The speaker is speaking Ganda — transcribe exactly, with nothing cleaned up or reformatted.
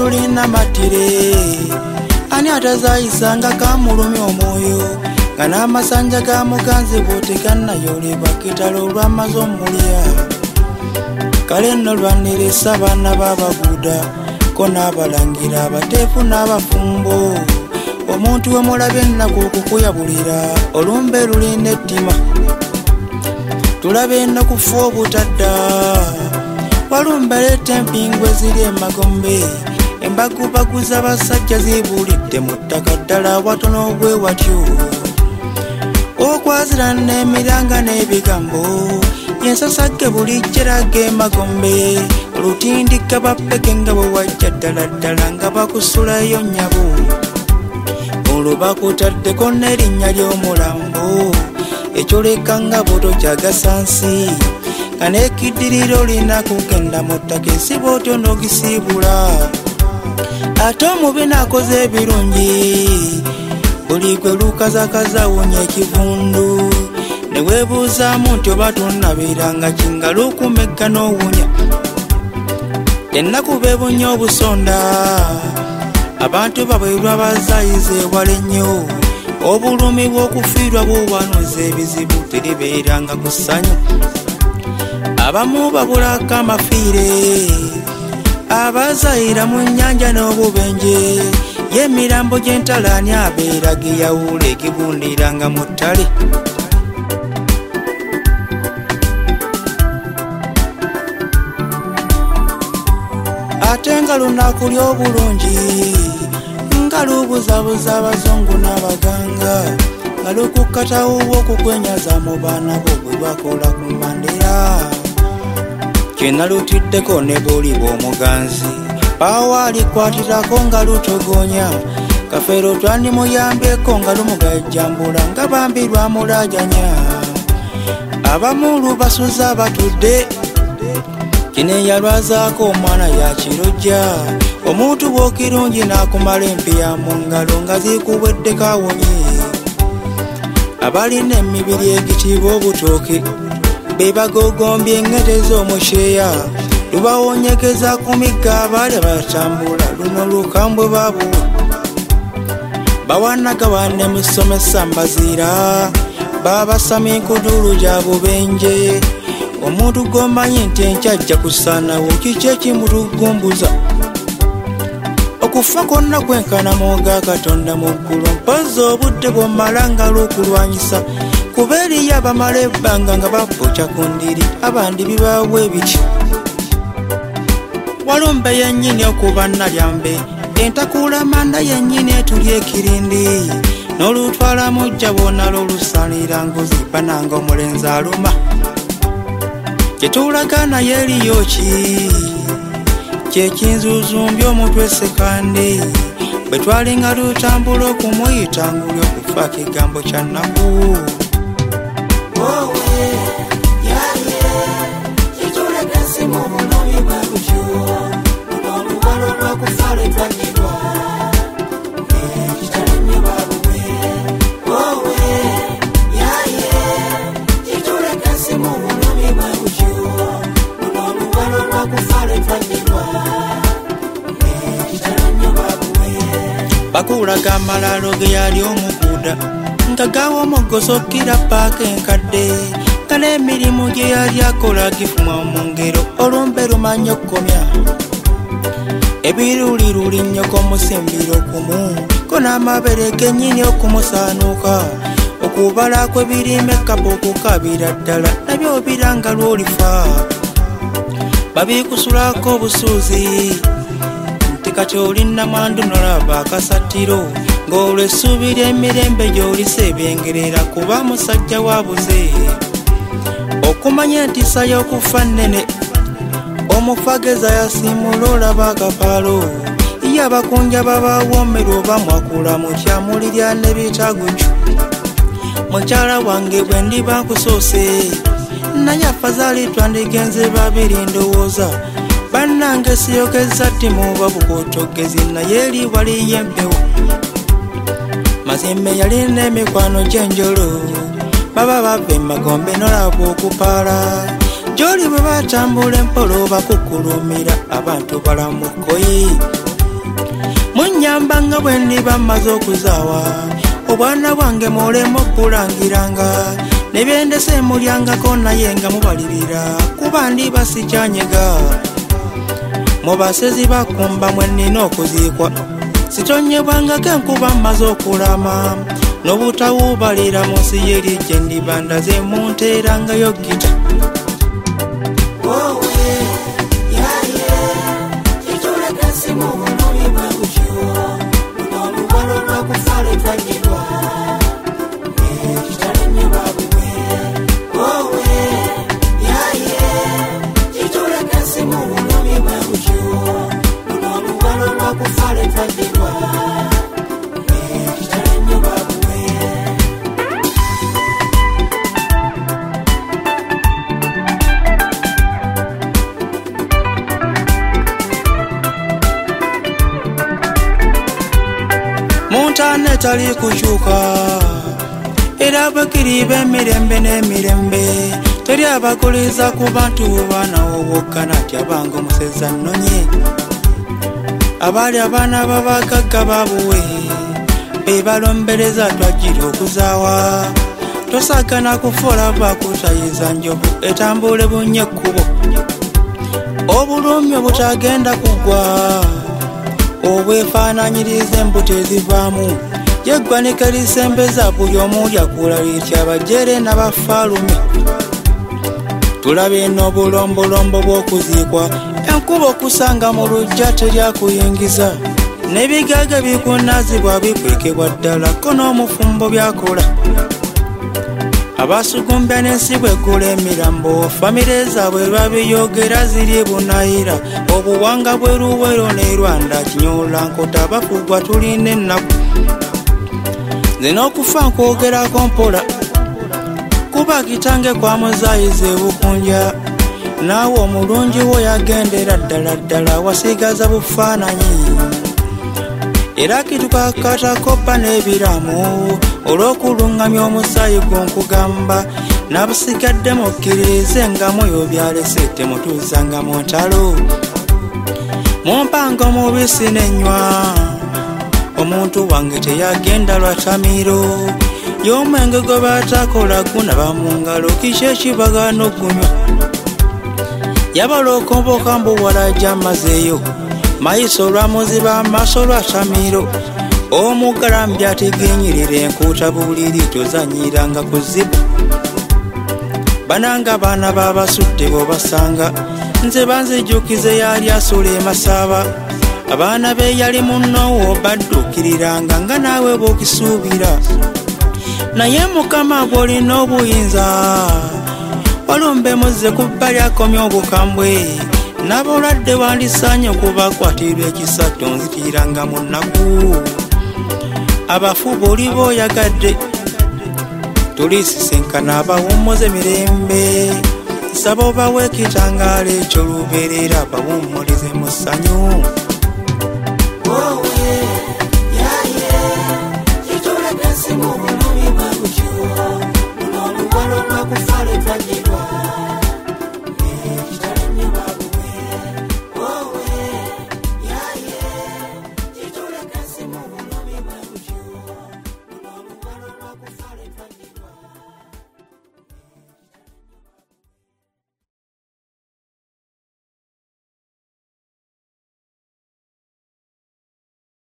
lulina matire ani atazayisanga kamulumya omwoyo nga n'amasanja ga muganzi bw'otegannayoolebwa kitalo olw'amaze omulya kale nno lwanirisa abaana b'abaguda ko n'abalangira abateefu n'abafumbo omuntu we mulabye ennaku okukuyabulira olumbe lulina ettima tulabe ennaku ffe obutadda walumbe leeta empingu eziri emagombe embagubaguza abasajja zibuulidde mu ttaka ddala watono obwe watyo okwazira n'emiranga n'ebigambo yensasagge buli jjeraga emagombe olutindika bappeke nga bwe wajja ddala ddala nga bakusulayo nnyabo olwo bakutaddeko n'erinnya ly'omulambo ekyoleka nga boto kyagasansi nga n'ekiddiriro lina kugenda mu ttaka ensiba otyo n'ogisiibula ate omubi n'akoze ebirungi buli gwe lukazakaza awonya ekivundu ne weebuuzaamu nti oba tonnabiranga kingalo okumegga n'owunya ennaku beebunya obusonda abantu babwerwa bazaayiza ewala ennyo obulumi bw'okufiirwa bw'owanuza ebizibu teribeeranga ku ssanyu abamu babulako amafiire abazaayira mu nnyanja n'obubenje y'emirambo gy'entalaani abeera ge yawula egibundiranga mu ttale ate nga lunaku ly'obulungi nga lubuzabuza abazungu n'abaganga nga lukukkatawo okukwenyaza mu baana bo bwe lwakola ku Mandela kyena lutiddeko ne buli bw'omuganzi paawo alikwatirirako nga lutogonya kafeero twandimuyambyeko nga lumugajjambula nga bambi lwamulajanya abamu lubasuza batudde kino yalwazaako omwana yakirojja omuntu bw'okirungi n'akumala empiya mu ngalo nga zikubweddeko awonye abalina emibiri egitiibwa obutooke be bagogombye engete z'omusheeya lubawonyekeza ku migga abaali batambula luno lukambwe babuwa bawanagawane mu ssomesa mbaziira babasama enkuduulu gya bubenje omuntu g'omanyi nti enkyajja kusaanawo kiki ekimutugumbuza okufa kwonna kwenkana mwoga katonda mu ggulu mpozi obudde bw'omala nga lw'okulwanyisa kuba eriyo abamala ebbanga nga bapuca ku ndiri abandi bibaawo ebiti walumbe yennyini okuba nalyambe entakuula manda yennyini etulya ekirindi n'olutwala mujja bwonna lw'olusalira ngoziba nanga omulenzi aluma kyetulaga naye eriyo ki kyekinzuzumbya omutwe sekandi bwe twalinga lutambula okumuyita nguli okufa kigambo kya nnaku bakulaga amalalo ge yali omuguda nga gawa omugoso kira paaka enkadde nga n'emirimu gye yali akola gifuma mu ngero olumbe lumanya okkomya ebiruliruli nnyoko musimbiro okumu ko n'amabere gennyini okumusaanuuka okubala kwe birime ekapa okukabira ddala nabyo biranga lw'olifa babikusulako obusuuzi kati olina mwandu nolaba akasatiro ng'olwo essuubira emirembe gy'olisa ebyengerera kuba musajja wabuze okumanya entiisa y'okufa nnene omufageza yasimula olaba akapaalo ye abakunja babawoomerwa oba mwakula mutyamulirya n'ebitagucu mukyala wange bwe ndiba nkusoose naye afazaali twandigenze babiri ndowooza bannange siyogeza ttimu babukotogezi naye eri waliyo empewo mazimbe yalina emikwano gy'enjolo baba bava emagombe nolaba okupaala gy'oli bwe batambula empola bakukulumira abantu balamukoyi kinyambanga bwe ndiba mmaze okuzaawa obwana bwange mulemu okulangiranga ne byendese mulyangako naye nga mubalirira kuba ndiba sikyanyega mu basezi bakumba mwe nnina okuziikwa sitonyebwangako enkuba mmaze okulama n'obutawubalira mu nsi yeri gye ndiba ndaze munteerangayo gita Montana tali kukyuka era bakiri b'emirembe n'emirembe teri abakuliza ku bantu baanawo bokka nati abange omuseza nnonye abaali abaana b'abagagga babuwe be balombereza twagira okuzaawa tosagana kufola bakutayiza njovu etambule bunye ekkubo obulumi obutagenda kugwa obwefaananyiriza embuto ezivaamu yeggwanika lisembeza buli omu lyakula litya abajere n'abafaalume tulabe n'obulombolombo bw'okuziikwa enkuba okusanga mu lujja teryakuyingiza n'ebigage bikunazibwa bikwekebwa ddala ko n'omufumbo byakola abasugumbya n'ensi bwegula emirambo famire zaabwe babiyogera ziri bunayira obuwanga bweruwero ne Rwanda kinyola nkota bafugwa tulina ennaku nze n'okufa nkwogerako mpola kuba kitange kwa muzayiza ebukunja naawe omulungi wo yagendera ddala ddala wasigaza bufaananyi era kitukakatakopa n'ebiramu olw'okulungamya omusaayi gw'onkugamba n'abusigadde mukkiririze nga mwoyo byalese temutuuzanga mu ntalo mumpanga omubisi n'ennywa omuntu wange teyagenda lwatamiro y'omwenge gwe batakola gunaba mu ngalo kiki ekibagana okunywa yabala okomboka mbu walajja amazeeyo mayiso olwamuziba amaaso lwatamiro omugalambye ategenyerera enkuuta buliri tozanyiranga ku zibu bananga baana babasudde bobasanga nze banzijukize yali asula emasaaba abaana be yali munnowo badduukiriranga nga naawe bw'okisuubira naye mukama gw'olina obuyinza walumbe muzze ku bbali akomye obukambwe n'abalwadde wandisaanye okubakwatirwa ekisatto nzitiranga mu nnaku abafu bw'oli b'oyagadde tulisisinkana abawummuza emirembe nsaba obawe ekitangaala ekyo lubeerera bawummulize mu ssanyu